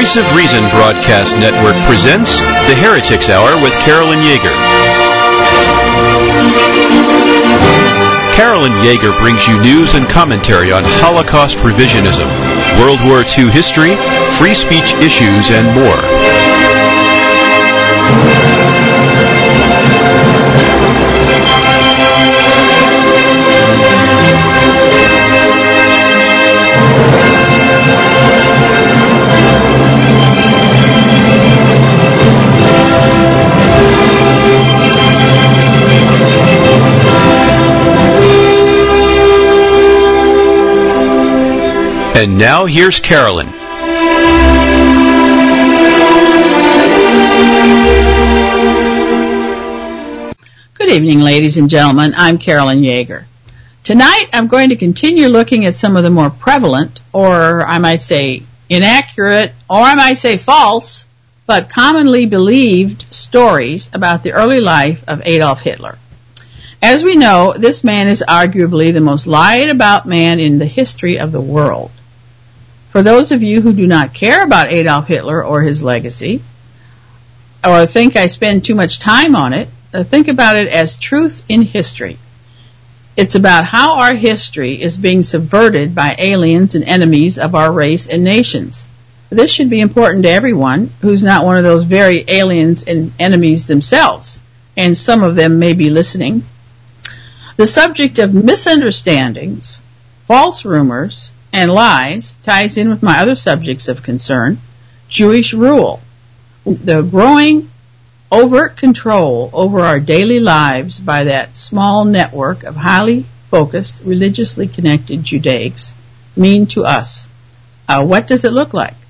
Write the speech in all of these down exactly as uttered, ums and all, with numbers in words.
Voice of Reason Broadcast Network presents The Heretics Hour with Carolyn Yeager. Carolyn Yeager brings you news and commentary on Holocaust revisionism, World War Two history, free speech issues, and more. And now, here's Carolyn. Good evening, ladies and gentlemen. I'm Carolyn Yeager. Tonight, I'm going to continue looking at some of the more prevalent, or I might say inaccurate, or I might say false, but commonly believed stories about the early life of Adolf Hitler. As we know, this man is arguably the most lied about man in the history of the world. For those of you who do not care about Adolf Hitler or his legacy, or think I spend too much time on it, uh, think about it as truth in history. It's about how our history is being subverted by aliens and enemies of our race and nations. This should be important to everyone who's not one of those very aliens and enemies themselves, and some of them may be listening. The subject of misunderstandings, false rumors, and lies ties in with my other subjects of concern, Jewish rule, the growing overt control over our daily lives by that small network of highly focused, religiously connected Judaics mean to us. Uh, what does it look like?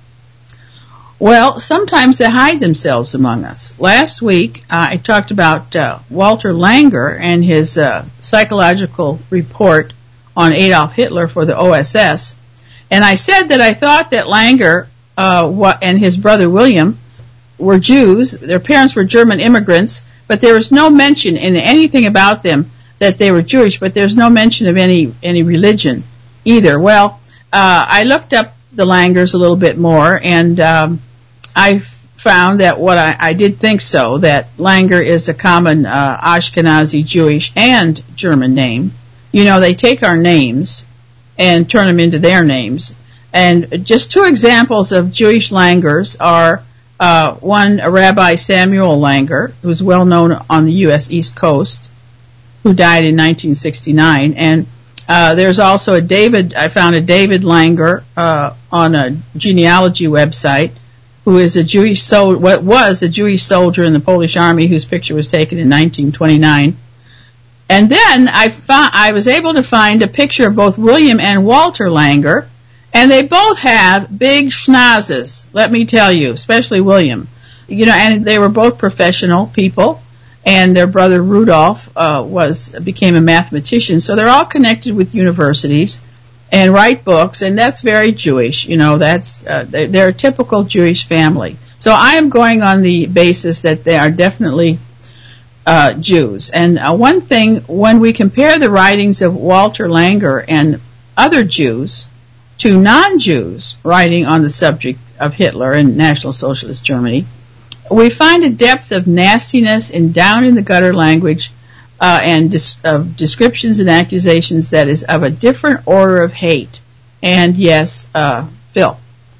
Well, sometimes they hide themselves among us. Last week, uh, I talked about uh, Walter Langer and his uh, psychological report on Adolf Hitler for the O S S, and I said that I thought that Langer uh, and his brother William were Jews. Their parents were German immigrants, but there was no mention in anything about them that they were Jewish, but there's no mention of any, any religion either. Well, uh, I looked up the Langers a little bit more, and um, I found that what I, I did think so, that Langer is a common uh, Ashkenazi Jewish and German name. You know, they take our names and turn them into their names. And just two examples of Jewish Langers are uh, one, Rabbi Samuel Langer, who's well known on the U S East Coast, who died in nineteen sixty-nine. And uh, there's also a David, I found a David Langer uh, on a genealogy website, who is a Jewish sol- what was a Jewish soldier in the Polish army whose picture was taken in nineteen twenty-nine. And then I found, I was able to find a picture of both William and Walter Langer, and they both have big schnozzes, let me tell you, especially William. You know, and they were both professional people, and their brother Rudolph uh, was became a mathematician, so they're all connected with universities and write books, and that's very Jewish. You know, that's uh, they're a typical Jewish family. So I am going on the basis that they are definitely Uh, Jews. And uh, one thing, when we compare the writings of Walter Langer and other Jews to non-Jews writing on the subject of Hitler and National Socialist Germany, we find a depth of nastiness and down-in-the-gutter language uh, and dis- of descriptions and accusations that is of a different order of hate and, yes, uh, filth.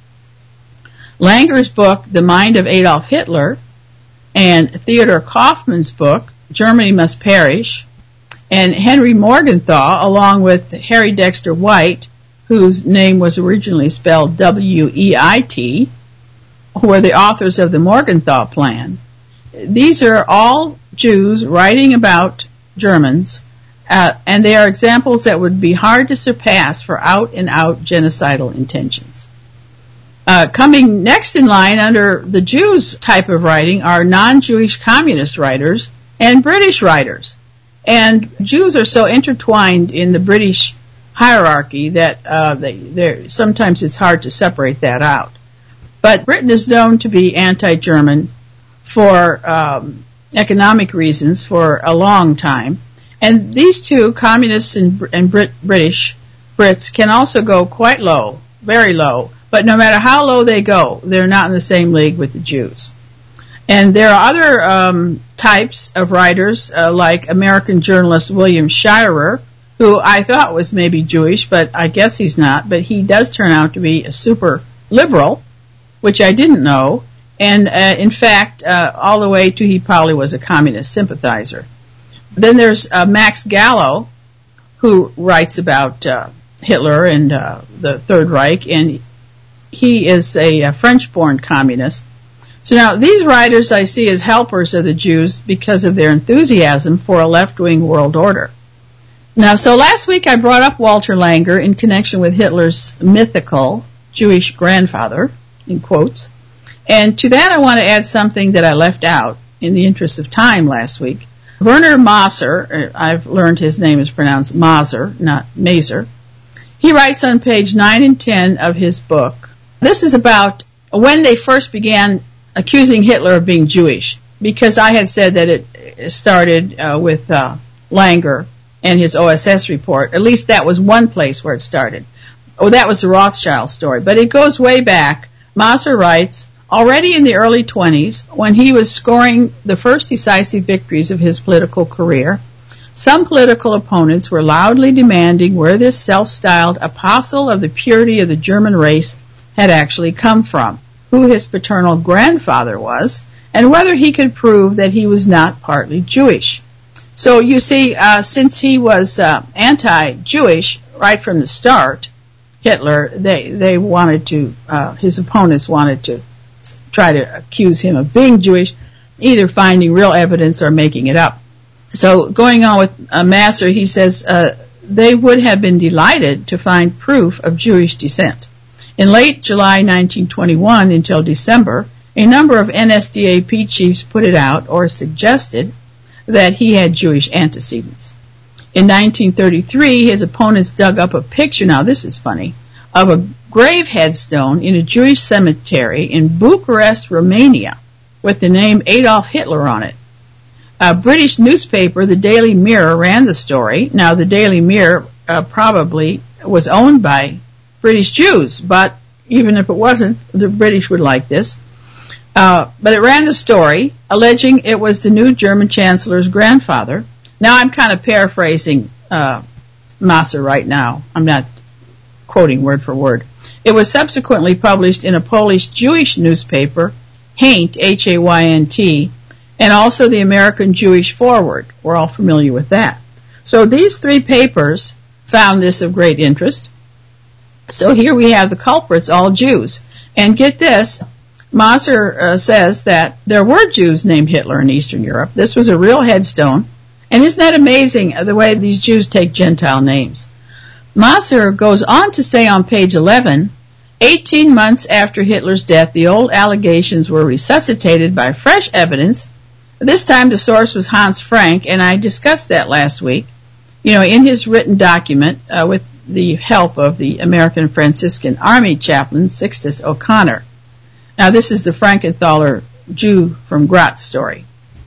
Langer's book, The Mind of Adolf Hitler, and Theodor Kaufman's book, Germany Must Perish, and Henry Morgenthau, along with Harry Dexter White, whose name was originally spelled W E I T, who are the authors of the Morgenthau Plan. These are all Jews writing about Germans, uh, and they are examples that would be hard to surpass for out-and-out genocidal intentions. Uh, coming next in line under the Jews type of writing are non-Jewish communist writers and British writers. And Jews are so intertwined in the British hierarchy that uh, they, sometimes it's hard to separate that out. But Britain is known to be anti-German for um, economic reasons for a long time. And these two, communists and, and Brit- British Brits, can also go quite low, very low, But no matter how low they go, they're not in the same league with the Jews. And there are other um, types of writers, uh, like American journalist William Shirer, who I thought was maybe Jewish, but I guess he's not. But he does turn out to be a super liberal, which I didn't know. And uh, in fact, uh, all the way to he probably was a communist sympathizer. Then there's uh, Max Gallo, who writes about uh, Hitler and uh, the Third Reich, and he is a, a French-born communist. So now these writers I see as helpers of the Jews because of their enthusiasm for a left-wing world order. Now, so last week I brought up Walter Langer in connection with Hitler's mythical Jewish grandfather, in quotes. And to that I want to add something that I left out in the interest of time last week. Werner Maser, I've learned his name is pronounced Maser, not Maser. He writes on page nine and ten of his book. This is about when they first began accusing Hitler of being Jewish, because I had said that it started uh, with uh, Langer and his O S S report. At least that was one place where it started. Oh, that was the Rothschild story. But it goes way back. Maser writes, already in the early twenties, when he was scoring the first decisive victories of his political career, some political opponents were loudly demanding where this self-styled apostle of the purity of the German race had actually come from, who his paternal grandfather was, and whether he could prove that he was not partly Jewish. So you see, uh, since he was uh, anti-Jewish right from the start, Hitler, they, they wanted to, uh, his opponents wanted to try to accuse him of being Jewish, either finding real evidence or making it up. So going on with uh, Maser, he says uh, they would have been delighted to find proof of Jewish descent. In late July nineteen twenty-one until December, a number of N S D A P chiefs put it out or suggested that he had Jewish antecedents. In nineteen thirty-three, his opponents dug up a picture, now this is funny, of a grave headstone in a Jewish cemetery in Bucharest, Romania, with the name Adolf Hitler on it. A British newspaper, the Daily Mirror, ran the story. Now, the Daily Mirror uh, probably was owned by British Jews, but even if it wasn't, the British would like this. Uh, but it ran the story, alleging it was the new German Chancellor's grandfather. Now, I'm kind of paraphrasing uh, Maser right now. I'm not quoting word for word. It was subsequently published in a Polish Jewish newspaper, Haint, H A Y N T, and also the American Jewish Forward. We're all familiar with that. So these three papers found this of great interest. So here we have the culprits, all Jews. And get this, Maser uh, says that there were Jews named Hitler in Eastern Europe. This was a real headstone. And isn't that amazing, the way these Jews take Gentile names? Maser goes on to say on page eleven, eighteen months after Hitler's death, the old allegations were resuscitated by fresh evidence. This time the source was Hans Frank, and I discussed that last week. You know, in his written document, uh, with the help of the American Franciscan Army chaplain, Sixtus O'Connor. Now, this is the Frankenthaler Jew from Graz story.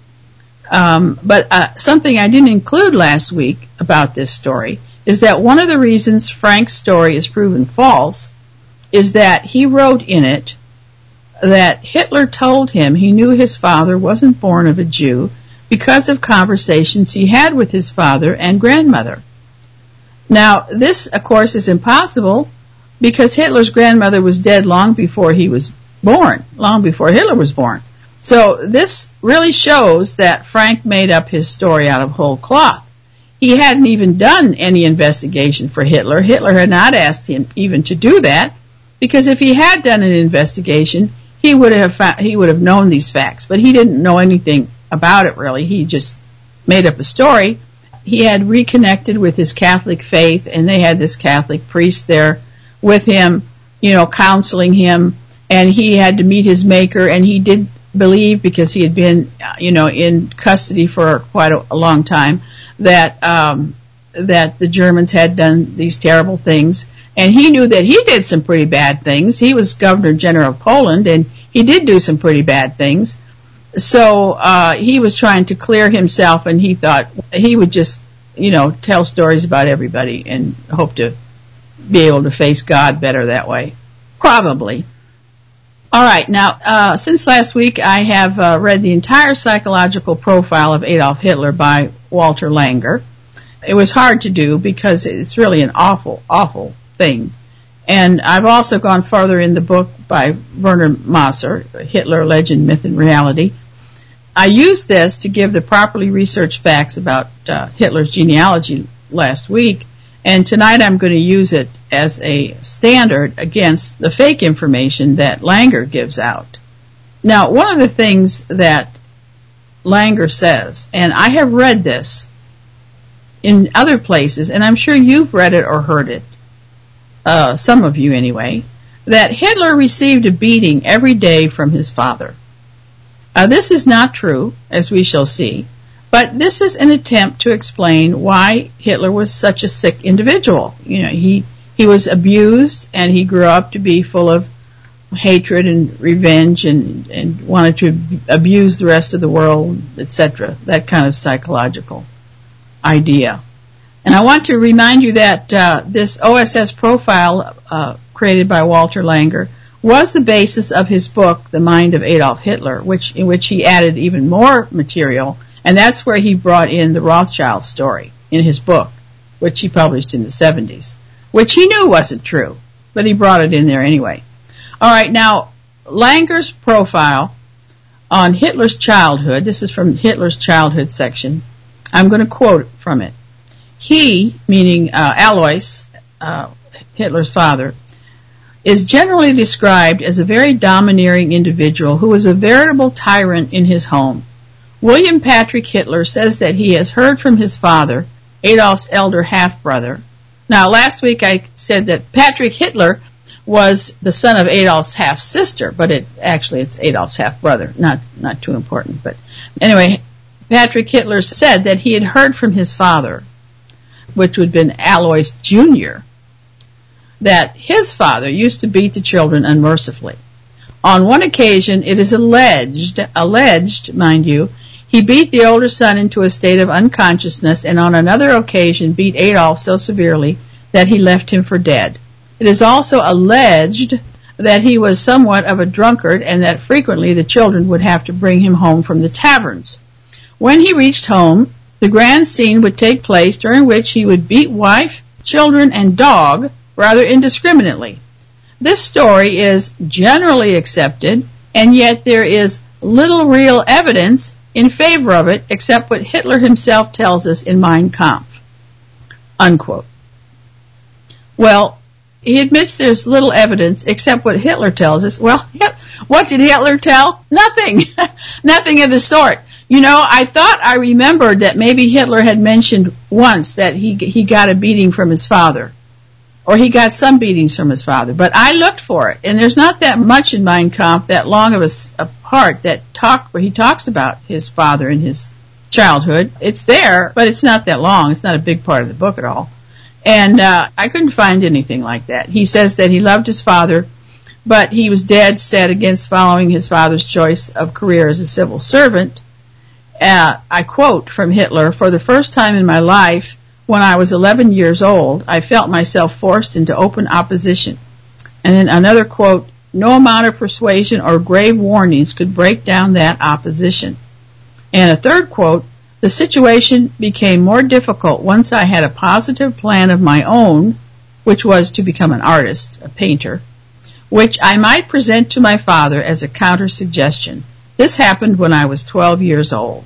Um, but uh, something I didn't include last week about this story is that one of the reasons Frank's story is proven false is that he wrote in it that Hitler told him he knew his father wasn't born of a Jew because of conversations he had with his father and grandmother. Now, this, of course, is impossible because Hitler's grandmother was dead long before he was born, long before Hitler was born. So this really shows that Frank made up his story out of whole cloth. He hadn't even done any investigation for Hitler. Hitler had not asked him even to do that, because if he had done an investigation, he would have found, he would have known these facts. But he didn't know anything about it, really. He just made up a story. He had reconnected with his Catholic faith, and they had this Catholic priest there with him, you know, counseling him, and he had to meet his maker, and he did believe, because he had been, you know, in custody for quite a, a long time, that um, that the Germans had done these terrible things, and he knew that he did some pretty bad things. He was Governor General of Poland, and he did do some pretty bad things. So uh, he was trying to clear himself, and he thought he would just, you know, tell stories about everybody and hope to be able to face God better that way. Probably. All right. Now, uh, since last week, I have uh, read the entire psychological profile of Adolf Hitler by Walter Langer. It was hard to do because it's really an awful, awful thing. And I've also gone further in the book by Werner Moser, Hitler, Legend, Myth, and Reality. I used this to give the properly researched facts about uh, Hitler's genealogy last week, and tonight I'm going to use it as a standard against the fake information that Langer gives out. Now, one of the things that Langer says, and I have read this in other places, and I'm sure you've read it or heard it, uh, some of you anyway, that Hitler received a beating every day from his father. Uh, this is not true, as we shall see, but this is an attempt to explain why Hitler was such a sick individual. You know, he he was abused, and he grew up to be full of hatred and revenge, and, and wanted to abuse the rest of the world, et cetera. That kind of psychological idea. And I want to remind you that uh, this O S S profile uh, created by Walter Langer was the basis of his book, The Mind of Adolf Hitler, which in which he added even more material, and that's where he brought in the Rothschild story in his book, which he published in the seventies, which he knew wasn't true, but he brought it in there anyway. All right, now, Langer's profile on Hitler's childhood, this is from Hitler's childhood section, I'm going to quote from it. He, meaning uh, Alois, uh, Hitler's father, is generally described as a very domineering individual who was a veritable tyrant in his home. William Patrick Hitler says that he has heard from his father, Adolf's elder half-brother. Now, last week I said that Patrick Hitler was the son of Adolf's half-sister, but it actually it's Adolf's half-brother. Not not too important, but anyway, Patrick Hitler said that he had heard from his father, which would have been Alois Junior, that his father used to beat the children unmercifully. On one occasion, it is alleged, alleged, mind you, he beat the older son into a state of unconsciousness, and on another occasion beat Adolf so severely that he left him for dead. It is also alleged that he was somewhat of a drunkard, and that frequently the children would have to bring him home from the taverns. When he reached home, the grand scene would take place, during which he would beat wife, children, and dog rather indiscriminately. This story is generally accepted, and yet there is little real evidence in favor of it, except what Hitler himself tells us in Mein Kampf. Unquote. Well, he admits there's little evidence except what Hitler tells us. Well, what did Hitler tell? Nothing. Nothing of the sort. You know, I thought I remembered that maybe Hitler had mentioned once that he he got a beating from his father, or he got some beatings from his father, but I looked for it, and there's not that much in Mein Kampf, that long of a, a part that talk where he talks about his father and his childhood. It's there, but it's not that long. It's not a big part of the book at all. And uh, I couldn't find anything like that. He says that he loved his father, but he was dead set against following his father's choice of career as a civil servant. Uh, I quote from Hitler, "For the first time in my life, when I was eleven years old, I felt myself forced into open opposition." And then another quote, "No amount of persuasion or grave warnings could break down that opposition." And a third quote, "The situation became more difficult once I had a positive plan of my own," which was to become an artist, a painter, "which I might present to my father as a counter-suggestion. This happened when I was twelve years old."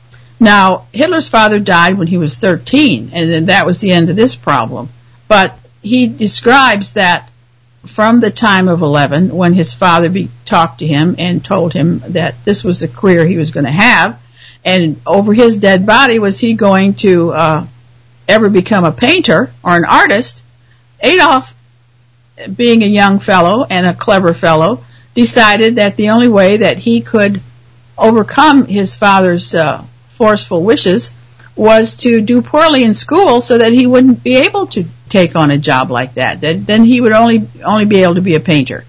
Now, Hitler's father died when he was thirteen, and then that was the end of this problem. But he describes that from the time of eleven, when his father be, talked to him and told him that this was the career he was going to have, and over his dead body was he going to uh, ever become a painter or an artist, Adolf, being a young fellow and a clever fellow, decided that the only way that he could overcome his father's uh, forceful wishes was to do poorly in school so that he wouldn't be able to take on a job like that. That then he would only only be able to be a painter.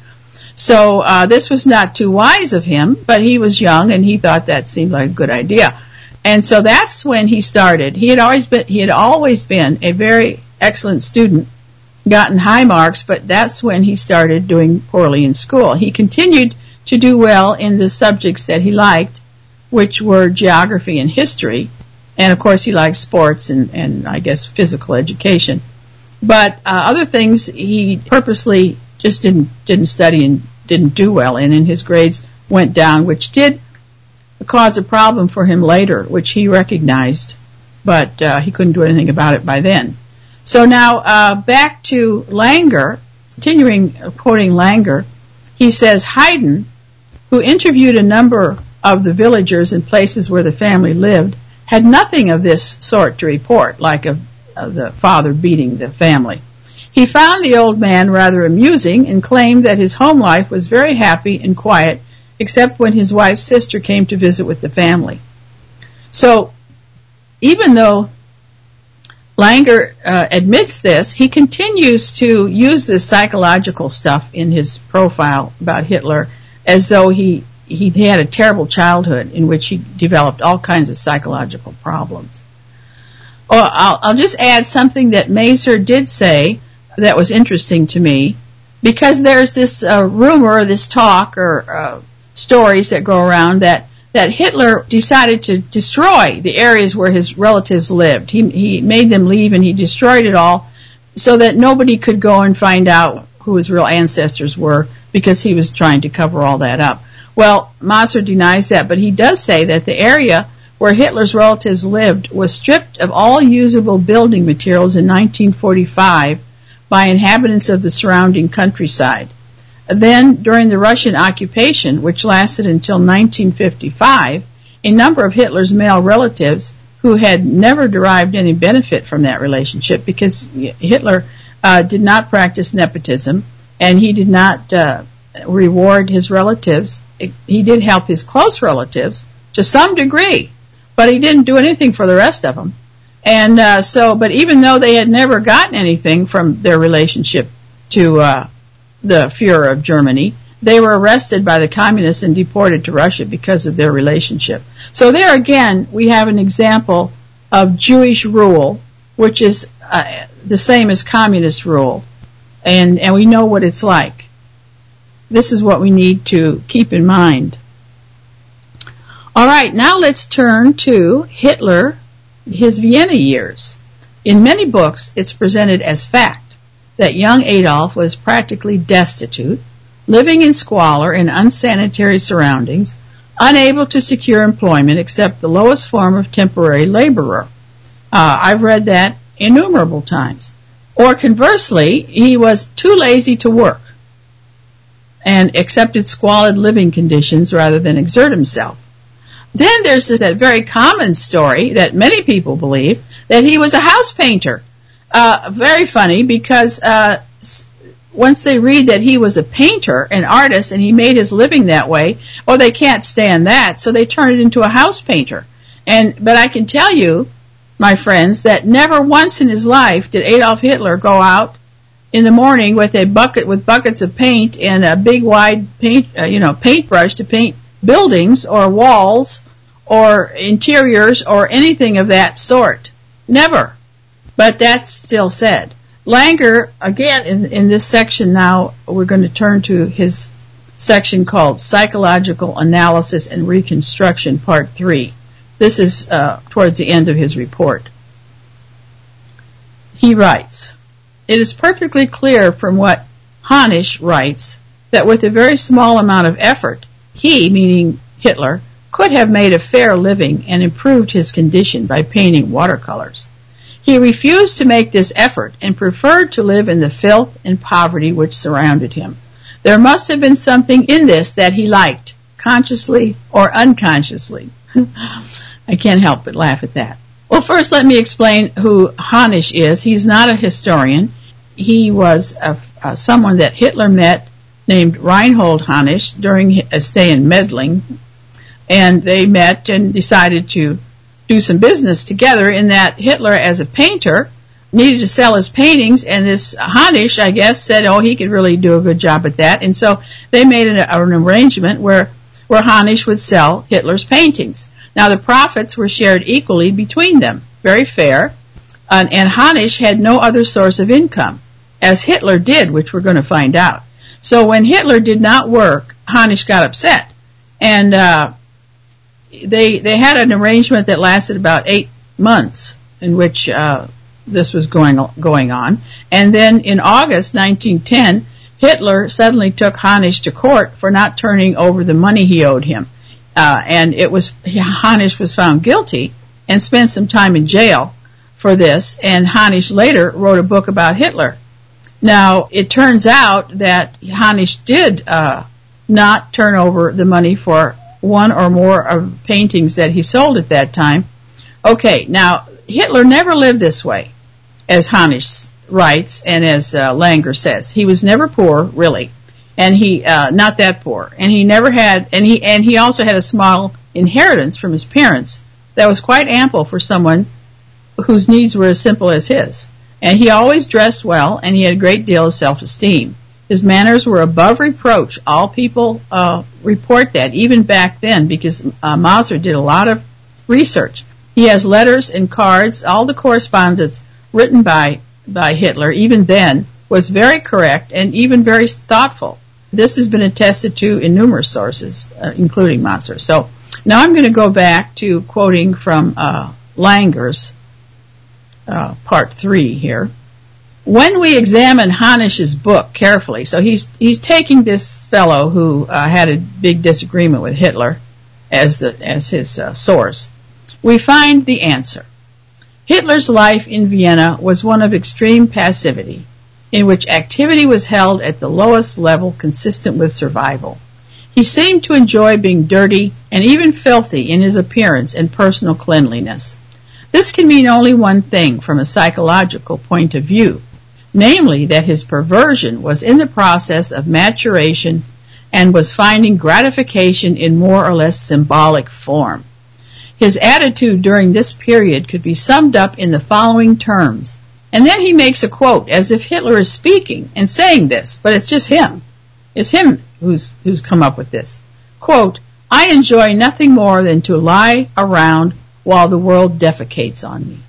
So uh, this was not too wise of him, but he was young and he thought that seemed like a good idea. And so that's when he started. He had always been he had always been a very excellent student, gotten high marks, but that's when he started doing poorly in school. He continued to do well in the subjects that he liked, which were geography and history, and of course he liked sports and, and I guess physical education. But uh, other things he purposely just didn't didn't study and didn't do well in, and his grades went down, which did cause a problem for him later, which he recognized, but uh, he couldn't do anything about it by then. So now uh, back to Langer, continuing quoting Langer, he says, Haydn, who interviewed a number of the villagers in places where the family lived, had nothing of this sort to report, like of, of the father beating the family. He found the old man rather amusing and claimed that his home life was very happy and quiet, except when his wife's sister came to visit with the family. So even though Langer uh, admits this, he continues to use this psychological stuff in his profile about Hitler as though he, he had a terrible childhood in which he developed all kinds of psychological problems. Or I'll, I'll just add something that Maser did say that was interesting to me, because there's this uh, rumor, this talk, or uh, stories that go around that that Hitler decided to destroy the areas where his relatives lived. He he made them leave and he destroyed it all so that nobody could go and find out who his real ancestors were, because he was trying to cover all that up. Well, Maser denies that, but he does say that the area where Hitler's relatives lived was stripped of all usable building materials in nineteen forty-five by inhabitants of the surrounding countryside. Then, during the Russian occupation, which lasted until nineteen fifty-five, a number of Hitler's male relatives who had never derived any benefit from that relationship, because Hitler uh, did not practice nepotism and he did not uh, reward his relatives. He did help his close relatives to some degree, but he didn't do anything for the rest of them. And uh, so, but even though they had never gotten anything from their relationship to uh, the Fuhrer of Germany, they were arrested by the communists and deported to Russia because of their relationship. So there again, we have an example of Jewish rule, which is uh, the same as communist rule, and, and we know what it's like. This is what we need to keep in mind. All right, now let's turn to Hitler, his Vienna years. In many books, it's presented as fact that young Adolf was practically destitute, living in squalor and unsanitary surroundings, unable to secure employment except the lowest form of temporary laborer. Uh, I've read that innumerable times. Or conversely, he was too lazy to work and accepted squalid living conditions rather than exert himself. Then there's that very common story that many people believe, that he was a house painter. Uh, very funny, because uh, once they read that he was a painter, an artist, and he made his living that way, well, they can't stand that, so they turn it into a house painter. And but I can tell you, my friends, that never once in his life did Adolf Hitler go out in the morning with a bucket with buckets of paint and a big wide paint, uh, you know, paintbrush to paint buildings or walls or interiors or anything of that sort. Never. But that's still said. Langer, again, in, in this section now, we're going to turn to his section called Psychological Analysis and Reconstruction, Part three. This is uh, towards the end of his report. He writes, "It is perfectly clear from what Hanisch writes that with a very small amount of effort, he, meaning Hitler, could have made a fair living and improved his condition by painting watercolors. He refused to make this effort and preferred to live in the filth and poverty which surrounded him. There must have been something in this that he liked, consciously or unconsciously." I can't help but laugh at that. Well, first let me explain who Hanisch is. He's not a historian. He was a, a, someone that Hitler met named Reinhold Hanisch during a stay in Medling, and they met and decided to do some business together, in that Hitler, as a painter, needed to sell his paintings, and this Hanisch, I guess, said, oh, he could really do a good job at that. And so they made an, an arrangement where, where Hanisch would sell Hitler's paintings. Now, the profits were shared equally between them, very fair, and, and Hanisch had no other source of income. as Hitler did, which we're going to find out. So when Hitler did not work, Hanush got upset. And uh, they they had an arrangement that lasted about eight months in which uh, this was going going on. And then in August nineteen ten, Hitler suddenly took Hanush to court for not turning over the money he owed him. Uh, and it was Hanush was found guilty and spent some time in jail for this. And Hanush later wrote a book about Hitler. Now, it turns out that Hanush did uh, not turn over the money for one or more of paintings that he sold at that time. Okay, now, Hitler never lived this way, as Hanush writes and as uh, Langer says. He was never poor, really, and he uh, not that poor. And he never had, and he and he also had a small inheritance from his parents that was quite ample for someone whose needs were as simple as his. And he always dressed well, and he had a great deal of self-esteem. His manners were above reproach. All people uh, report that, even back then, because uh, Mauser did a lot of research. He has letters and cards. All the correspondence written by, by Hitler, even then, was very correct and even very thoughtful. This has been attested to in numerous sources, uh, including Mauser. So now I'm going to go back to quoting from uh, Langer's Uh, part three here. When we examine Hanush's book carefully, so he's he's taking this fellow who uh, had a big disagreement with Hitler as the as his uh, source, we find the answer. Hitler's life in Vienna was one of extreme passivity, in which activity was held at the lowest level consistent with survival. He seemed to enjoy being dirty and even filthy in his appearance and personal cleanliness. This can mean only one thing from a psychological point of view, namely that his perversion was in the process of maturation and was finding gratification in more or less symbolic form. His attitude during this period could be summed up in the following terms, and then he makes a quote as if Hitler is speaking and saying this, but it's just him. It's him who's who's come up with this. Quote, I enjoy nothing more than to lie around while the world defecates on me.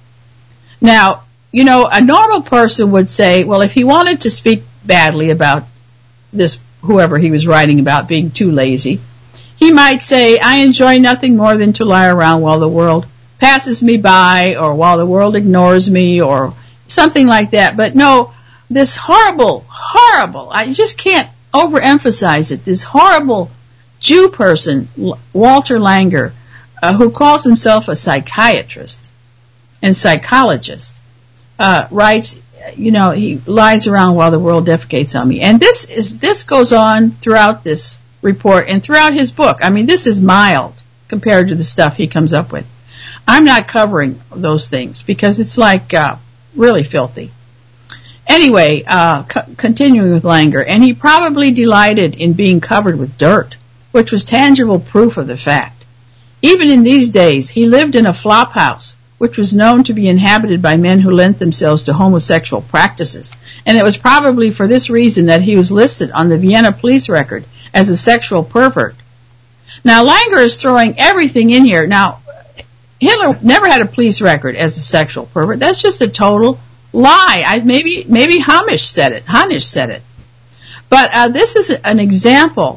Now, you know, a normal person would say, well, if he wanted to speak badly about this, whoever he was writing about being too lazy, he might say, I enjoy nothing more than to lie around while the world passes me by, or while the world ignores me, or something like that. But no, this horrible, horrible, I just can't overemphasize it, this horrible Jew person, Walter Langer, Uh, who calls himself a psychiatrist and psychologist, uh, writes, you know, he lies around while the world defecates on me. And this is this goes on throughout this report and throughout his book. I mean, this is mild compared to the stuff he comes up with. I'm not covering those things because it's like uh, really filthy. Anyway, uh, co- continuing with Langer, and he probably delighted in being covered with dirt, which was tangible proof of the fact. Even in these days, he lived in a flop house, which was known to be inhabited by men who lent themselves to homosexual practices. And it was probably for this reason that he was listed on the Vienna police record as a sexual pervert. Now, Langer is throwing everything in here. Now, Hitler never had a police record as a sexual pervert. That's just a total lie. I, maybe maybe Hanush said it. Hanush said it. But uh, this is an example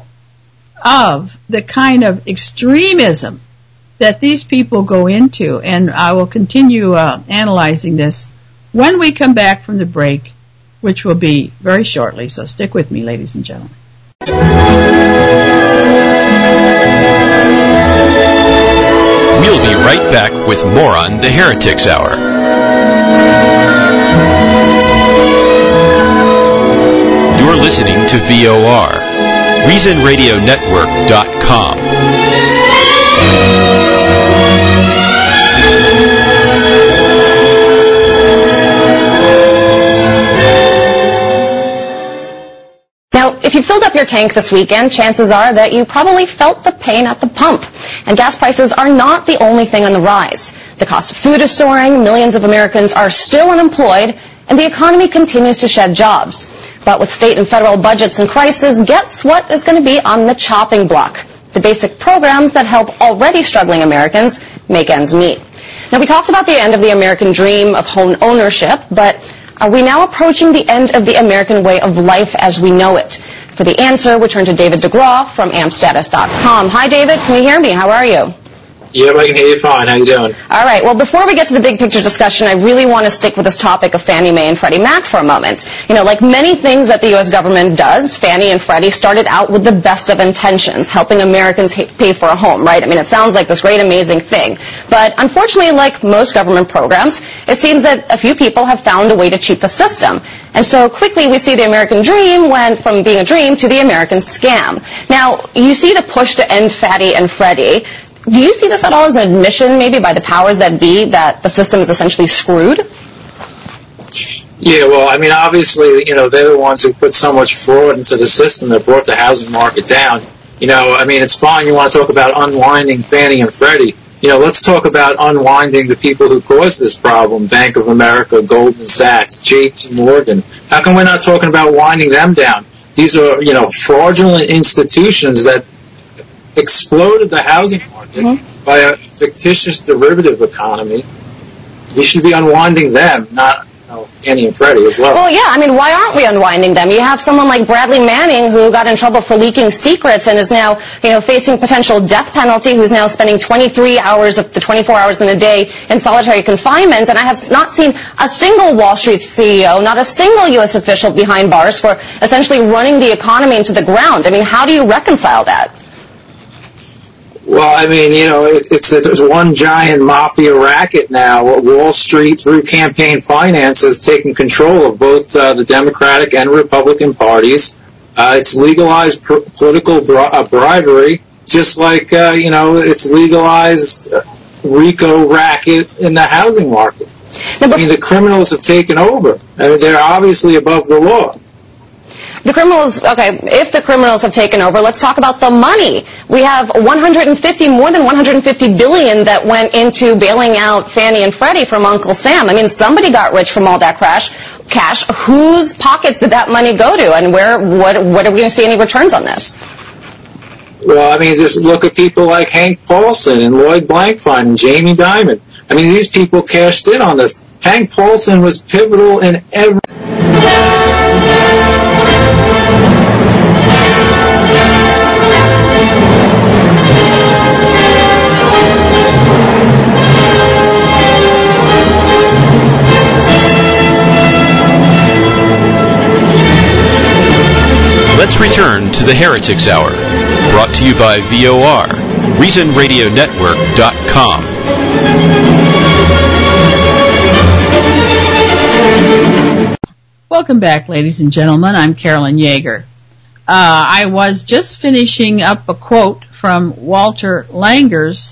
of the kind of extremism that these people go into, and I will continue uh, analyzing this when we come back from the break, which will be very shortly, so stick with me, ladies and gentlemen. We'll be right back with more on the Heretics Hour. You're listening to V O R, Reason Radio Network dot com. Now, if you filled up your tank this weekend, chances are that you probably felt the pain at the pump. And gas prices are not the only thing on the rise. The cost of food is soaring, millions of Americans are still unemployed, and the economy continues to shed jobs. But with state and federal budgets in crisis, guess what is going to be on the chopping block? The basic programs that help already struggling Americans make ends meet. Now, we talked about the end of the American dream of home ownership, but Are we now approaching the end of the American way of life as we know it? For the answer, we turn to David DeGraw from amp status dot com. Hi, David. Can you hear me? How are you? Yeah, I can hear you fine. How you doing? All right. Well, before we get to the big picture discussion, I really want to stick with this topic of Fannie Mae and Freddie Mac for a moment. You know, like many things that the U S government does, Fannie and Freddie started out with the best of intentions, helping Americans pay for a home, right? I mean, it sounds like this great, amazing thing. But unfortunately, like most government programs, it seems that a few people have found a way to cheat the system. And so quickly we see the American dream went from being a dream to the American scam. Now, you see the push to end Fannie and Freddie. Do you see this at all as an admission, maybe by the powers that be, that the system is essentially screwed? Yeah, well, I mean, obviously, you know, they're the ones who put so much fraud into the system that brought the housing market down. You know, I mean, it's fine you want to talk about unwinding Fannie and Freddie. You know, let's talk about unwinding the people who caused this problem, Bank of America, Goldman Sachs, J P Morgan. How come we're not talking about winding them down? These are, you know, fraudulent institutions that exploded the housing market mm-hmm. by a fictitious derivative economy. We should be unwinding them, not you know, Fannie and Freddie as well. Well, yeah, I mean, why aren't we unwinding them? You have someone like Bradley Manning who got in trouble for leaking secrets and is now, you know, facing potential death penalty, who's now spending twenty-three hours of the twenty-four hours in a day in solitary confinement. And I have not seen a single Wall Street C E O, not a single U S official behind bars for essentially running the economy into the ground. I mean, how do you reconcile that? Well, I mean, you know, it's, it's, it's one giant mafia racket now. Wall Street, through campaign finance, has taken control of both uh, the Democratic and Republican parties. Uh, it's legalized pr- political bri- uh, bribery, just like, uh, you know, it's legalized uh, RICO racket in the housing market. I mean, the criminals have taken over. I mean, they're obviously above the law. The criminals, okay, if the criminals have taken over, let's talk about the money. We have one hundred fifty, more than one hundred fifty billion that went into bailing out Fannie and Freddie from Uncle Sam. I mean, somebody got rich from all that crash, cash. Whose pockets did that money go to? And where, what, what are we going to see any returns on this? Well, I mean, just look at people like Hank Paulson and Lloyd Blankfein and Jamie Dimon. I mean, these people cashed in on this. Hank Paulson was pivotal in every... Let's return to the Heretics Hour, brought to you by V O R, Reason Radio Network dot com. Welcome back, ladies and gentlemen. I'm Carolyn Yeager. Uh, I was just finishing up a quote from Walter Langer's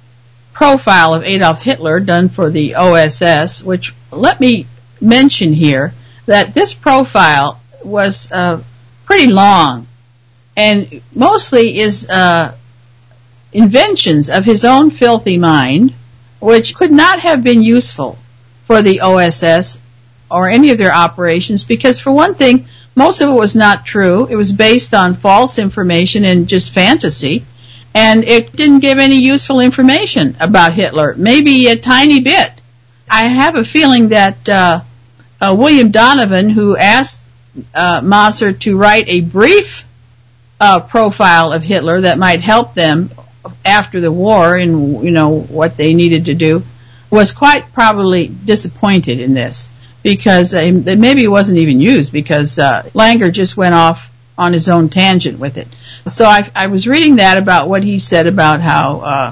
profile of Adolf Hitler done for the O S S, which let me mention here that this profile was uh, pretty long and mostly is uh, inventions of his own filthy mind, which could not have been useful for the O S S or any of their operations, because for one thing, most of it was not true. It was based on false information and just fantasy, and it didn't give any useful information about Hitler, maybe a tiny bit. I have a feeling that uh, uh, William Donovan, who asked uh, Mossad to write a brief uh, profile of Hitler that might help them after the war and, you know, what they needed to do, was quite probably disappointed in this, because uh, maybe it wasn't even used, because uh, Langer just went off on his own tangent with it. So I, I was reading that about what he said about how uh,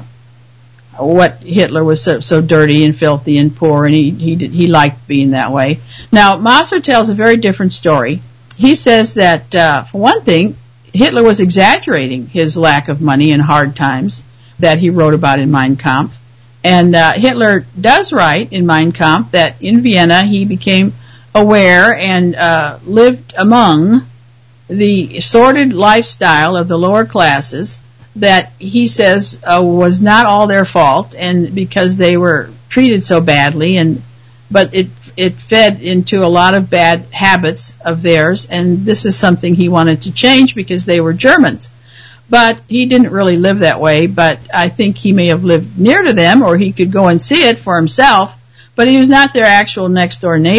what Hitler was so, so dirty and filthy and poor, and he he did, he liked being that way. Now Mossad tells a very different story. He says that uh, for one thing, Hitler was exaggerating his lack of money and hard times that he wrote about in Mein Kampf. And uh, Hitler does write in Mein Kampf that in Vienna he became aware and uh, lived among the sordid lifestyle of the lower classes that he says uh, was not all their fault, and because they were treated so badly, and but it it fed into a lot of bad habits of theirs, and this is something he wanted to change because they were Germans. But he didn't really live that way, but I think he may have lived near to them, or he could go and see it for himself, but he was not their actual next-door neighbor.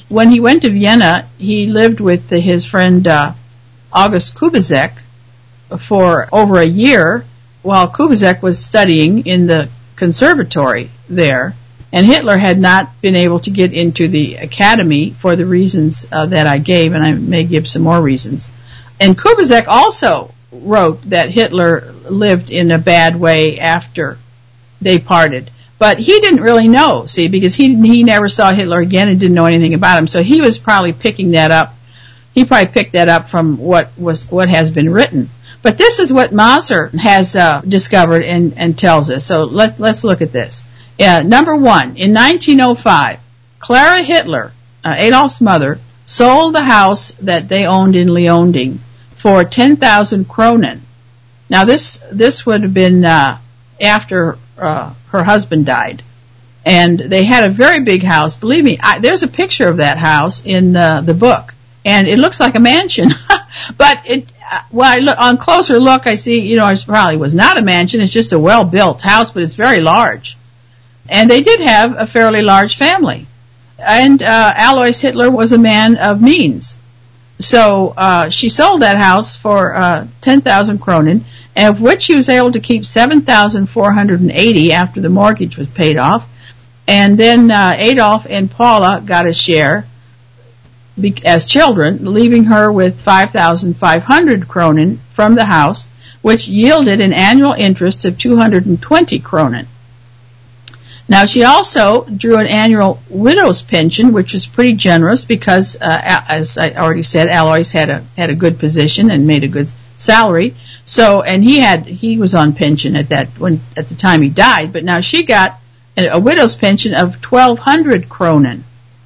when he went to Vienna, he lived with his friend uh, August Kubizek for over a year while Kubizek was studying in the conservatory there. And Hitler had not been able to get into the academy for the reasons uh, that I gave, and I may give some more reasons. And Kubizek also wrote that Hitler lived in a bad way after they parted. But he didn't really know, see, because he he never saw Hitler again and didn't know anything about him. So he was probably picking that up. He probably picked that up from what was what has been written. But this is what Moser has uh, discovered and, and tells us. So let, let's look at this. Uh, number one, in nineteen oh five, Clara Hitler, uh, Adolf's mother, sold the house that they owned in Leonding for ten thousand kronen. Now this this would have been uh, after uh, her husband died, and they had a very big house. Believe me, I, there's a picture of that house in uh, the book, and it looks like a mansion. But it, uh, when I look, on closer look, I see, you know, it probably was not a mansion. It's just a well-built house, but it's very large. And they did have a fairly large family. And uh, Alois Hitler was a man of means. So uh, she sold that house for uh, ten thousand kronen, of which she was able to keep seven thousand four hundred eighty after the mortgage was paid off. And then uh, Adolf and Paula got a share as children, leaving her with five thousand five hundred kronen from the house, which yielded an annual interest of two hundred twenty kronen. Now, she also drew an annual widow's pension, which was pretty generous because, uh, as I already said, Alois had a had a good position and made a good salary. So, and he had he was on pension at that when at the time he died. But now she got a, a widow's pension of twelve hundred kronen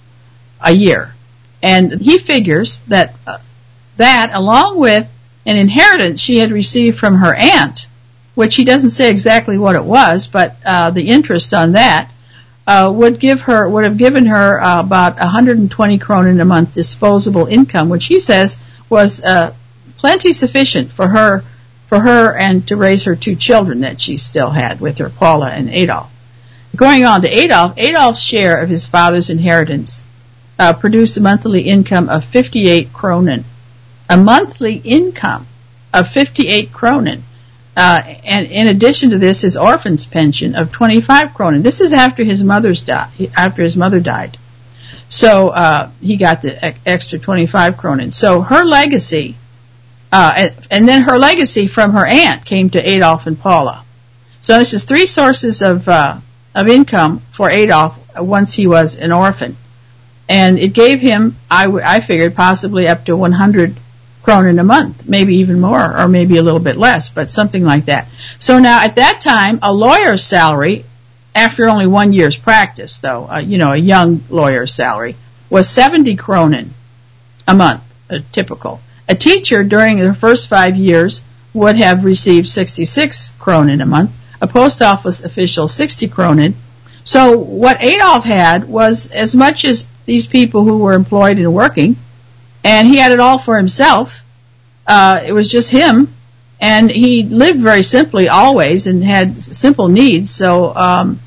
a year, and he figures that uh, that along with an inheritance she had received from her aunt, which he doesn't say exactly what it was, but uh, the interest on that uh, would give her would have given her uh, about one hundred twenty kronen a month disposable income, which he says was uh, plenty sufficient for her for her and to raise her two children that she still had with her, Paula and Adolf. Going on to Adolf, Adolf's share of his father's inheritance uh, produced a monthly income of fifty-eight kronen, a monthly income of fifty-eight kronen. Uh, and in addition to this, his orphan's pension of twenty-five kronen. This is after his mother's di- after his mother died. So uh, he got the e- extra twenty-five kronen. So her legacy, uh, and, and then her legacy from her aunt came to Adolf and Paula. So this is three sources of uh, of income for Adolf once he was an orphan, and it gave him, I, w- I figured, possibly up to one hundred kronen a month, maybe even more, or maybe a little bit less, but something like that. So now, at that time, a lawyer's salary, after only one year's practice, though, uh, you know, a young lawyer's salary, was seventy kronen a month, uh, typical. A teacher during the first five years would have received sixty-six kronen a month, a post office official sixty kronen. So what Adolf had was as much as these people who were employed and working, and he had it all for himself. Uh, it was just him, and he lived very simply always and had simple needs. So um,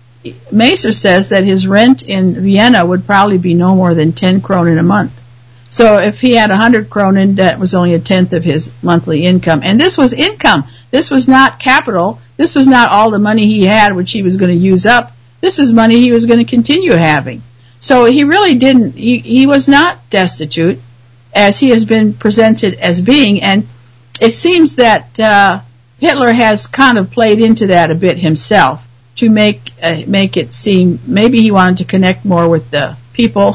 Maser says that his rent in Vienna would probably be no more than ten kronen a month. So if he had one hundred kronen, that was only a tenth of his monthly income. And this was income. This was not capital. This was not all the money he had, which he was going to use up. This was money he was going to continue having. So he really didn't, he, he was not destitute as he has been presented as being, and it seems that uh, Hitler has kind of played into that a bit himself to make uh, make it seem maybe he wanted to connect more with the people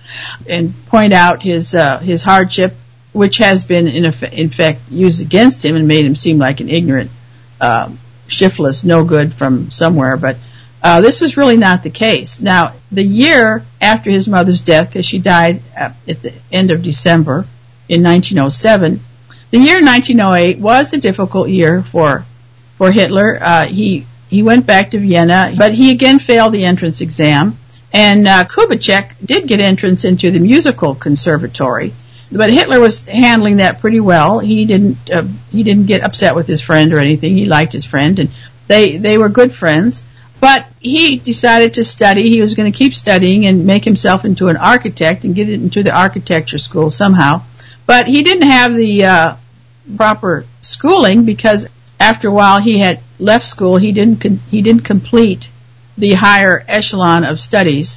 and point out his uh, his hardship, which has been in, eff- in fact used against him and made him seem like an ignorant, uh, shiftless, no good from somewhere, but Uh, this was really not the case. Now, the year after his mother's death, because she died at the end of December in nineteen oh seven, the year nineteen oh eight was a difficult year for for Hitler. Uh, he he went back to Vienna, but he again failed the entrance exam. And uh, Kubitschek did get entrance into the musical conservatory, but Hitler was handling that pretty well. He didn't uh, he didn't get upset with his friend or anything. He liked his friend, and they they were good friends. But he decided to study. He was going to keep studying and make himself into an architect and get into the architecture school somehow. But he didn't have the uh, proper schooling because after a while he had left school. He didn't con- he didn't complete the higher echelon of studies.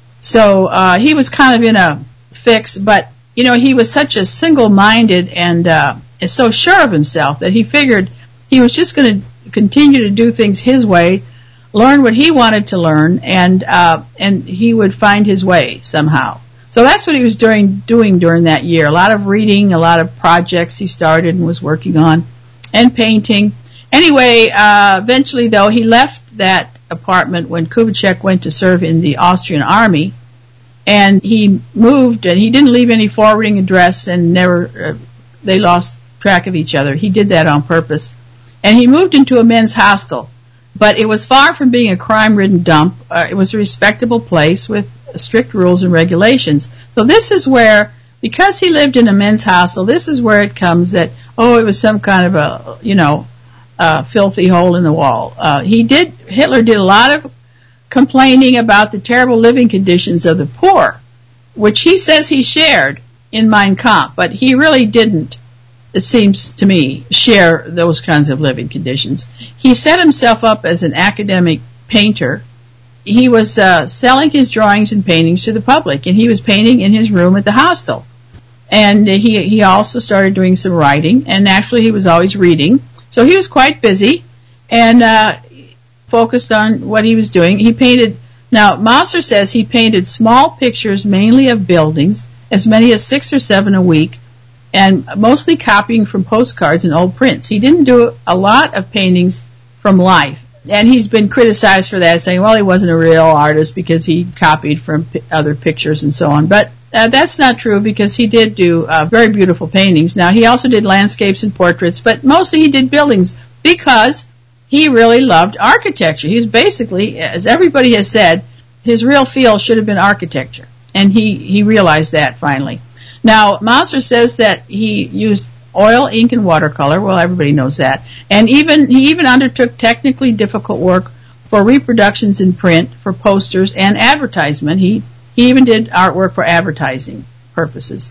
So uh, he was kind of in a fix. But, you know, he was such a single-minded and uh, so sure of himself that he figured he was just going to continue to do things his way, learn what he wanted to learn, and uh, and he would find his way somehow. So that's what he was doing, doing during that year. A lot of reading, a lot of projects he started and was working on, and painting. Anyway, uh, eventually, though, he left that apartment when Kubitschek went to serve in the Austrian army, and he moved, and he didn't leave any forwarding address, and never uh, they lost track of each other. He did that on purpose. And he moved into a men's hostel. But it was far from being a crime-ridden dump. Uh, it was a respectable place with strict rules and regulations. So this is where, because he lived in a men's hostel, this is where it comes that, oh, it was some kind of a, you know, uh, filthy hole in the wall. Uh, he did, Hitler did a lot of complaining about the terrible living conditions of the poor, which he says he shared in Mein Kampf, but he really didn't, it seems to me, share those kinds of living conditions. He set himself up as an academic painter. He was uh, selling his drawings and paintings to the public, and he was painting in his room at the hostel. And he he also started doing some writing, and naturally he was always reading. So he was quite busy and uh, focused on what he was doing. He painted, now Mauser says he painted small pictures mainly of buildings, as many as six or seven a week, and mostly copying from postcards and old prints. He didn't do a lot of paintings from life. And he's been criticized for that, saying, well, he wasn't a real artist because he copied from p- other pictures and so on. But uh, that's not true because he did do uh, very beautiful paintings. Now, he also did landscapes and portraits, but mostly he did buildings because he really loved architecture. He's basically, as everybody has said, his real field should have been architecture. And he, he realized that finally. Now, Mauser says that he used oil, ink, and watercolor. Well, everybody knows that. And even he even undertook technically difficult work for reproductions in print, for posters, and advertisement. He, he even did artwork for advertising purposes.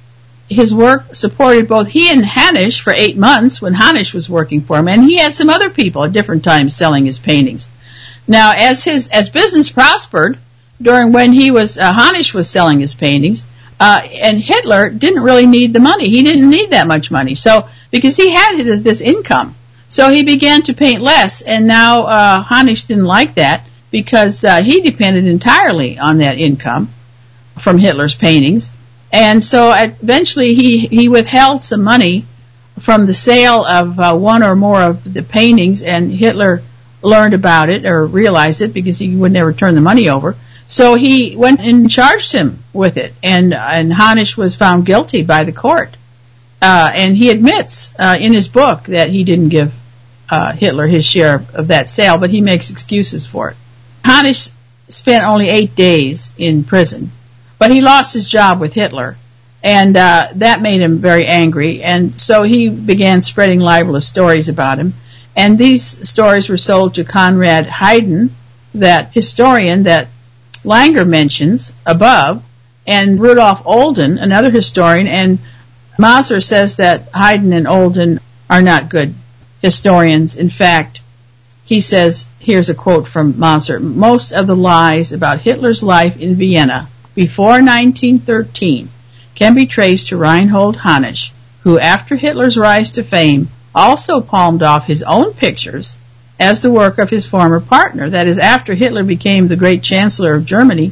His work supported both he and Hanisch for eight months when Hanisch was working for him, and he had some other people at different times selling his paintings. Now, as his as business prospered during when he was uh, Hanisch was selling his paintings, Uh, and Hitler didn't really need the money. He didn't need that much money. So, because he had this, this income. So he began to paint less, and now uh, Hanisch didn't like that because uh, he depended entirely on that income from Hitler's paintings. And so eventually he, he withheld some money from the sale of uh, one or more of the paintings, and Hitler learned about it or realized it because he would never turn the money over. So he went and charged him with it, and and Hanisch was found guilty by the court. Uh, and he admits uh, in his book that he didn't give uh, Hitler his share of, of that sale, but he makes excuses for it. Hanisch spent only eight days in prison, but he lost his job with Hitler, and uh, that made him very angry, and so he began spreading libelous stories about him. And these stories were sold to Conrad Hayden, that historian that Langer mentions above, and Rudolf Olden, another historian, and Mauser says that Hayden and Olden are not good historians. In fact, he says, here's a quote from Mauser, most of the lies about Hitler's life in Vienna before nineteen thirteen can be traced to Reinhold Hanisch, who after Hitler's rise to fame also palmed off his own pictures as the work of his former partner. That is, after Hitler became the great chancellor of Germany.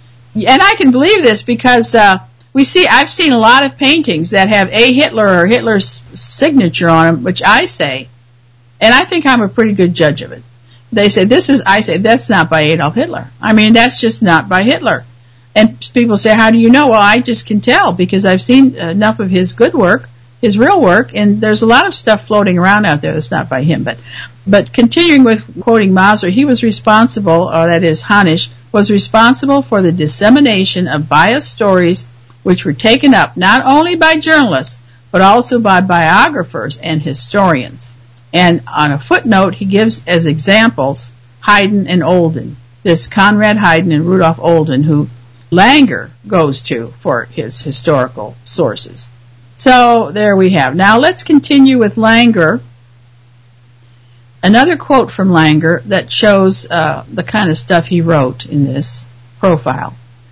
And I can believe this because uh, we see, I've seen a lot of paintings that have a Hitler or Hitler's signature on them, which I say, and I think I'm a pretty good judge of it. They say, this is, I say, that's not by Adolf Hitler. I mean, that's just not by Hitler. And people say, how do you know? Well, I just can tell because I've seen enough of his good work, his real work, and there's a lot of stuff floating around out there that's not by him. But But continuing with quoting Mauser, he was responsible, or that is Hanisch, was responsible for the dissemination of biased stories which were taken up not only by journalists, but also by biographers and historians. And on a footnote, he gives as examples Haydn and Olden. This Conrad Haydn and Rudolf Olden, who Langer goes to for his historical sources. So there we have. Now let's continue with Langer. Another quote from Langer that shows uh, the kind of stuff he wrote in this profile.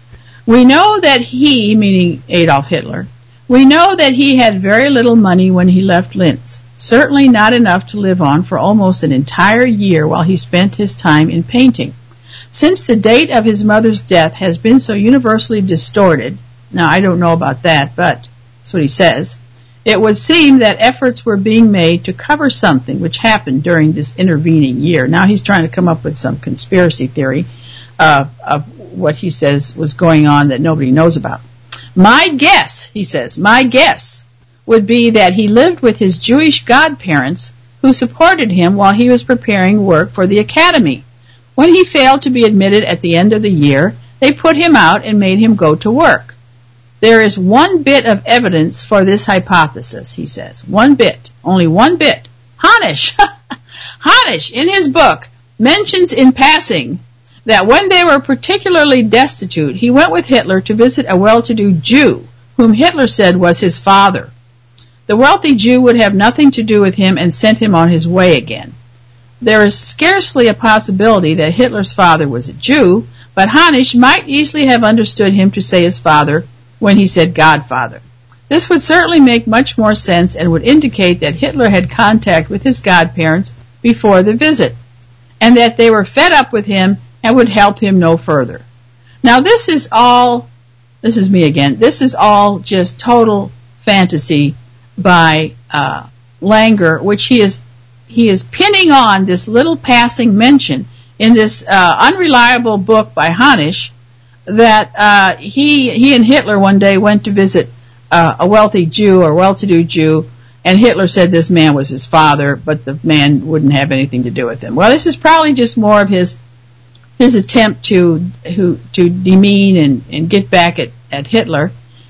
We know that he, meaning Adolf Hitler, we know that he had very little money when he left Linz, certainly not enough to live on for almost an entire year while he spent his time in painting. Since the date of his mother's death has been so universally distorted, now I don't know about that, but that's what he says, it would seem that efforts were being made to cover something which happened during this intervening year. Now he's trying to come up with some conspiracy theory uh, of what he says was going on that nobody knows about. My guess, he says, my guess would be that he lived with his Jewish godparents who supported him while he was preparing work for the academy. When he failed to be admitted at the end of the year, they put him out and made him go to work. There is one bit of evidence for this hypothesis, he says. One bit. Only one bit. Hanisch, Hanisch, in his book, mentions in passing that when they were particularly destitute, he went with Hitler to visit a well-to-do Jew, whom Hitler said was his father. The wealthy Jew would have nothing to do with him and sent him on his way again. There is scarcely a possibility that Hitler's father was a Jew, but Hanisch might easily have understood him to say his father when he said Godfather. This would certainly make much more sense and would indicate that Hitler had contact with his godparents before the visit, and that they were fed up with him and would help him no further. Now this is all, this is me again, this is all just total fantasy by uh, Langer, which he is he is pinning on this little passing mention in this uh, unreliable book by Hanisch that uh, he he and Hitler one day went to visit uh, a wealthy Jew or well-to-do Jew, and Hitler said this man was his father, but the man wouldn't have anything to do with him. Well, this is probably just more of his his attempt to who, to demean and, and get back at, at Hitler.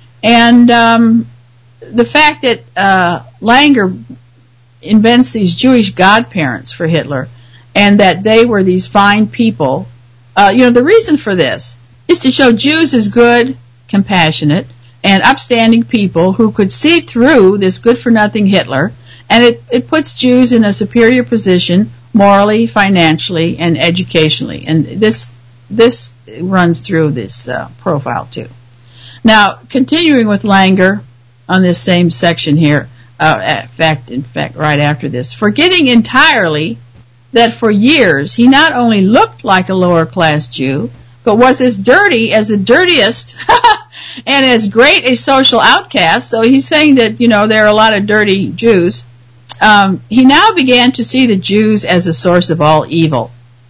And um, the fact that uh, Langer invents these Jewish godparents for Hitler and that they were these fine people, uh, you know, the reason for this is to show Jews as good, compassionate, and upstanding people who could see through this good-for-nothing Hitler, and it, it puts Jews in a superior position morally, financially, and educationally. And this this runs through this uh, profile, too. Now, continuing with Langer on this same section here, uh, in fact, in fact, right after this, forgetting entirely that for years he not only looked like a lower-class Jew, but was as dirty as the dirtiest and as great a social outcast. So he's saying that, you know, there are a lot of dirty Jews. Um, he now began to see the Jews as a source of all evil.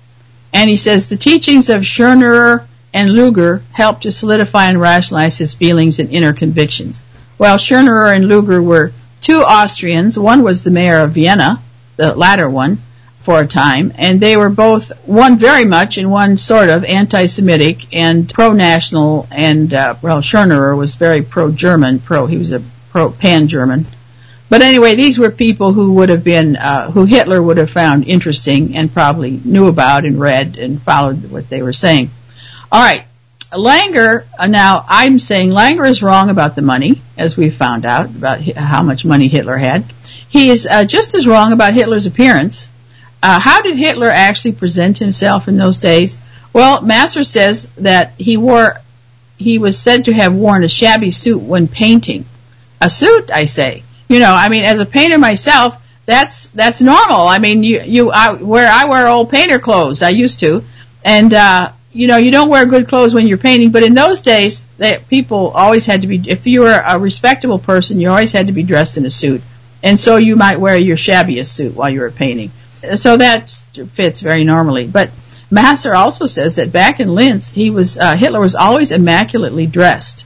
And he says the teachings of Schoenerer and Luger helped to solidify and rationalize his feelings and inner convictions. Well, Schoenerer and Luger were two Austrians. One was the mayor of Vienna, the latter one, for a time, and they were both, one very much and one sort of anti-Semitic and pro-national, and, uh, well, Schoenerer was very pro-German, pro, he was a pro-pan-German. But anyway, these were people who would have been, uh, who Hitler would have found interesting and probably knew about and read and followed what they were saying. All right, Langer, uh, now I'm saying Langer is wrong about the money, as we found out, about how much money Hitler had. He is uh, just as wrong about Hitler's appearance. Uh, how did Hitler actually present himself in those days? Well, Masser says that he wore, he was said to have worn a shabby suit when painting. A suit, I say. You know, I mean, as a painter myself, that's that's normal. I mean, you you I wear I wear old painter clothes. I used to, and uh, you know, you don't wear good clothes when you're painting. But in those days, they, people always had to be. If you were a respectable person, you always had to be dressed in a suit, and so you might wear your shabbiest suit while you were painting. So that fits very normally. But Masser also says that back in Linz, he was uh, Hitler was always immaculately dressed.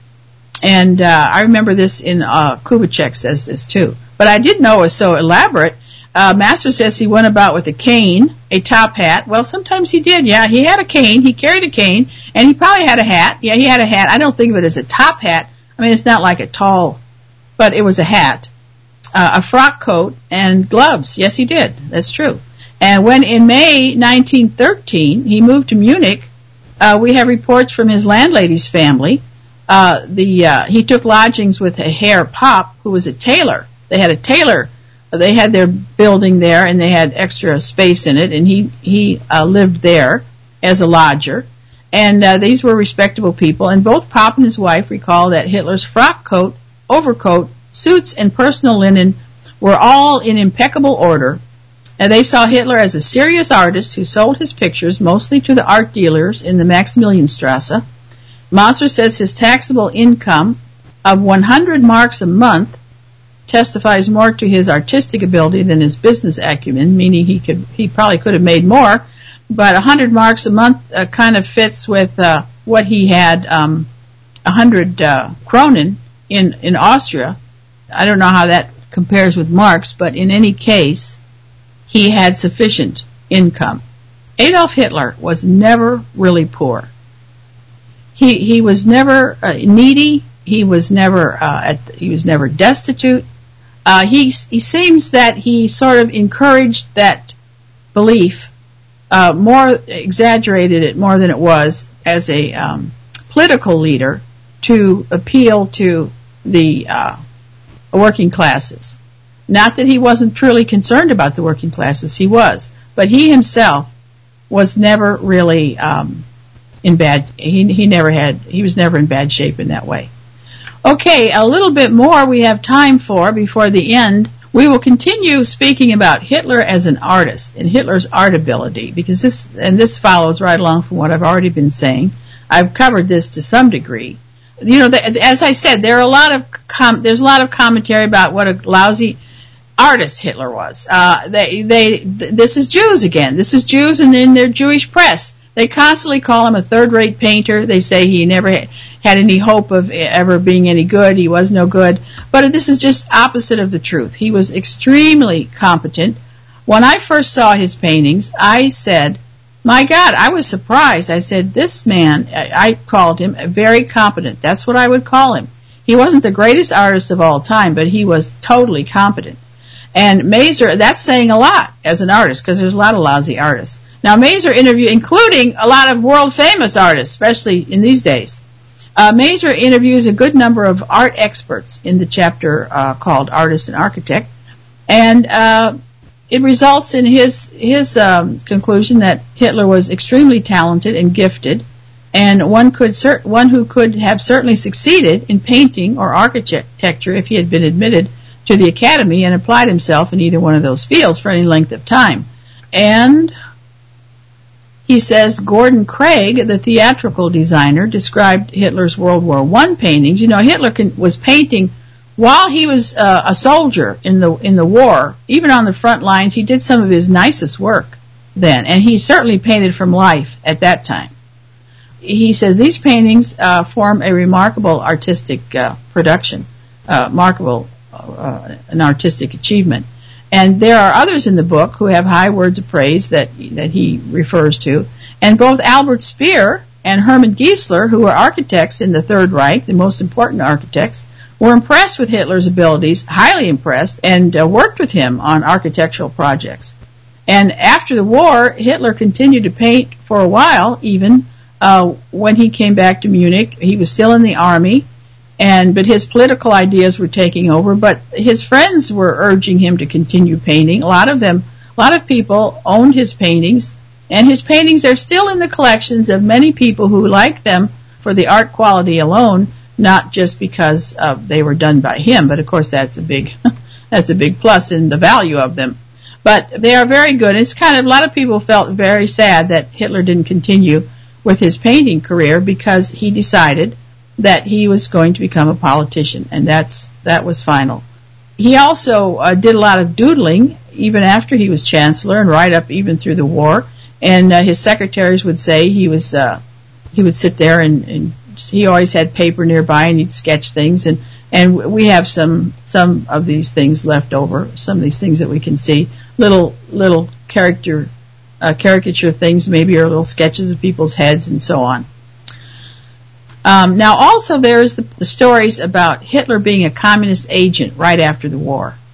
And uh, I remember this in, uh, Kubitschek says this too. But I didn't know it was so elaborate. Uh, Masser says he went about with a cane, a top hat. Well, sometimes he did, yeah. He had a cane, he carried a cane, and he probably had a hat. Yeah, he had a hat. I don't think of it as a top hat. I mean, it's not like a tall, but it was a hat. Uh, a frock coat and gloves. Yes, he did. That's true. And when in May nineteen thirteen he moved to Munich, uh, we have reports from his landlady's family. Uh, the uh, he took lodgings with a Herr Popp, who was a tailor. They had a tailor. They had their building there, and they had extra space in it, and he he uh, lived there as a lodger. And uh, these were respectable people. And both Popp and his wife recall that Hitler's frock coat, overcoat, suits, and personal linen were all in impeccable order. And they saw Hitler as a serious artist who sold his pictures mostly to the art dealers in the Maximilianstrasse. Mauser says his taxable income of one hundred marks a month testifies more to his artistic ability than his business acumen, meaning he could he probably could have made more, but one hundred marks a month uh, kind of fits with uh, what he had, um, one hundred uh, Kronen in, in Austria. I don't know how that compares with marks, but in any case, he had sufficient income. Adolf Hitler was never really poor. He he was never uh, needy. He was never uh, at, he was never destitute. Uh, he he seems that he sort of encouraged that belief, uh, more exaggerated it more than it was as a um, political leader to appeal to the uh, working classes. Not that he wasn't truly concerned about the working classes, he was, but he himself was never really um, in bad. He he never had. He was never in bad shape in that way. Okay, a little bit more we have time for before the end. We will continue speaking about Hitler as an artist and Hitler's art ability, because this, and this follows right along from what I've already been saying. I've covered this to some degree. You know, the, as I said, there are a lot of com- there's a lot of commentary about what a lousy artist Hitler was. Uh, they, they, this is Jews again. This is Jews and then their Jewish press. They constantly call him a third-rate painter. They say he never had, had any hope of ever being any good. He was no good. But this is just opposite of the truth. He was extremely competent. When I first saw his paintings, I said, my God, I was surprised. I said, this man, I called him very competent. That's what I would call him. He wasn't the greatest artist of all time, but he was totally competent. And Maser, that's saying a lot as an artist, because there's a lot of lousy artists. Now, Maser interviewed, including a lot of world-famous artists, especially in these days. Uh, Maser interviews a good number of art experts in the chapter uh, called Artist and Architect, and uh, it results in his his um, conclusion that Hitler was extremely talented and gifted, and one could cer- one who could have certainly succeeded in painting or architecture if he had been admitted to the academy and applied himself in either one of those fields for any length of time. And he says Gordon Craig, the theatrical designer, described Hitler's World War One paintings. You know, Hitler can, was painting while he was uh, a soldier in the in the war. Even on the front lines, he did some of his nicest work then, and he certainly painted from life at that time. He says these paintings uh, form a remarkable artistic uh, production, uh, remarkable uh, an artistic achievement. And there are others in the book who have high words of praise that that he refers to. And both Albert Speer and Hermann Giesler, who were architects in the Third Reich, the most important architects, were impressed with Hitler's abilities, highly impressed, and uh, worked with him on architectural projects. And after the war, Hitler continued to paint for a while, even uh, when he came back to Munich. He was still in the army. And but his political ideas were taking over, but his friends were urging him to continue painting. A lot of them, a lot of people owned his paintings, and his paintings are still in the collections of many people who like them for the art quality alone, not just because uh, they were done by him. But of course, that's a big, that's a big plus in the value of them. But they are very good. It's kind of, a lot of people felt very sad that Hitler didn't continue with his painting career because he decided that he was going to become a politician, and that's that was final. He also uh, did a lot of doodling even after he was chancellor, and right up even through the war. And uh, his secretaries would say he was uh, he would sit there and, and he always had paper nearby, and he'd sketch things. And and we have some some of these things left over, some of these things that we can see, little little character uh, caricature things, maybe, or little sketches of people's heads and so on. Um, now, also, there's the, the stories about Hitler being a communist agent right after the war.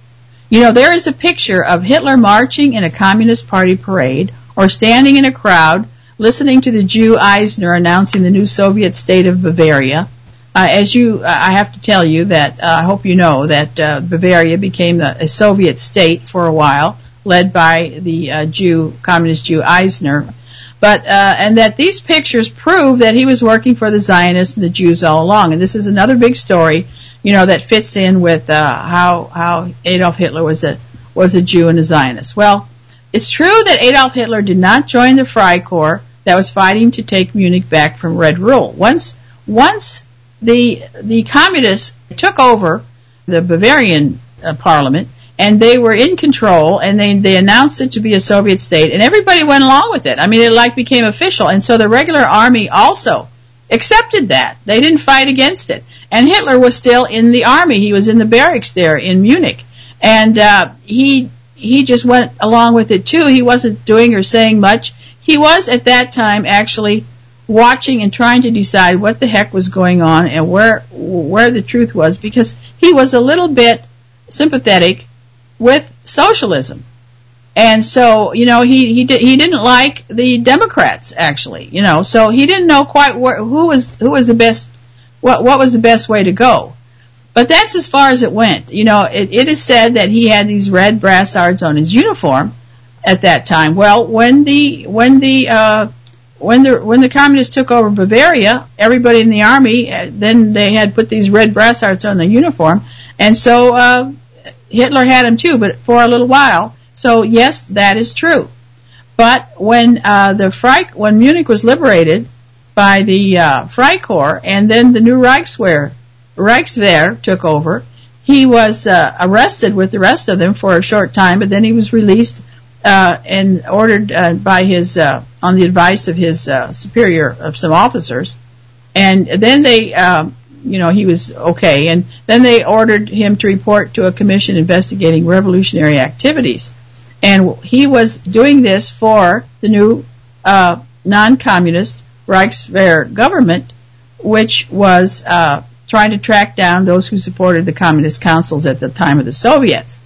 You know, there is a picture of Hitler marching in a Communist Party parade or standing in a crowd listening to the Jew Eisner announcing the new Soviet state of Bavaria. Uh, as you, uh, I have to tell you that, uh, I hope you know that uh, Bavaria became a, a Soviet state for a while, led by the uh, Jew, Communist Jew Eisner. But, uh, and that these pictures prove that he was working for the Zionists and the Jews all along. And this is another big story, you know, that fits in with, uh, how, how Adolf Hitler was a, was a Jew and a Zionist. Well, it's true that Adolf Hitler did not join the Freikorps that was fighting to take Munich back from Red Rule. Once, once the, the communists took over the Bavarian uh, parliament, and they were in control, and they, they announced it to be a Soviet state, and everybody went along with it. I mean, it like became official, and so the regular army also accepted that. They didn't fight against it. And Hitler was still in the army. He was in the barracks there in Munich, and uh, he he just went along with it too. He wasn't doing or saying much. He was at that time actually watching and trying to decide what the heck was going on and where where the truth was, because he was a little bit sympathetic with socialism. And so, you know, he he did, he didn't like the Democrats actually, you know, so he didn't know quite where, who was who was the best what what was the best way to go. But that's as far as it went. You know, it, it is said that he had these red brassards on his uniform at that time. Well, when the when the uh when the when the communists took over Bavaria, everybody in the army, uh, then they had put these red brassards on the uniform, and so uh Hitler had them too, but for a little while. So yes, that is true. But when uh, the Freik, when Munich was liberated by the uh, Freikorps, and then the new Reichswehr, Reichswehr took over, he was uh, arrested with the rest of them for a short time, but then he was released uh, and ordered uh, by his, uh, on the advice of his uh, superior of some officers, and then they. Um, You know, he was okay. And then they ordered him to report to a commission investigating revolutionary activities. And he was doing this for the new uh, non-communist Reichswehr government, which was uh, trying to track down those who supported the communist councils at the time of the Soviets.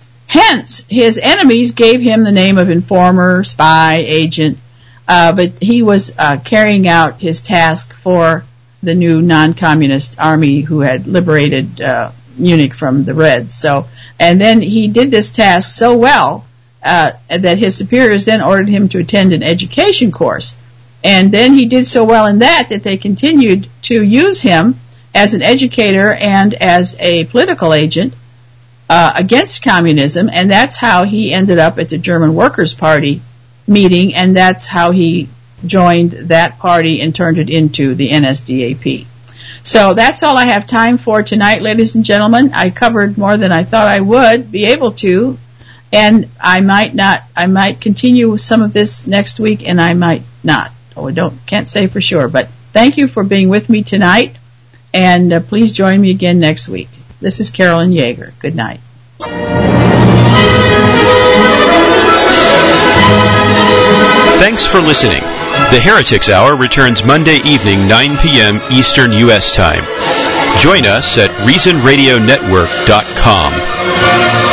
Hence, his enemies gave him the name of informer, spy, agent, uh, but he was uh, carrying out his task for the new non-communist army who had liberated uh, Munich from the Reds. So, and then he did this task so well uh, that his superiors then ordered him to attend an education course. And then he did so well in that that they continued to use him as an educator and as a political agent uh, against communism, and that's how he ended up at the German Workers' Party meeting, and that's how he joined that party and turned it into the N S D A P. So that's all I have time for tonight, ladies and gentlemen. I covered more than I thought I would be able to, and I might not, I might continue with some of this next week, and I might not. Oh, I don't, can't say for sure, but thank you for being with me tonight, and uh, please join me again next week. This is Carolyn Yeager. Good night. Thanks for listening. The Heretics Hour returns Monday evening, nine p.m. Eastern U S time. Join us at reason radio network dot com.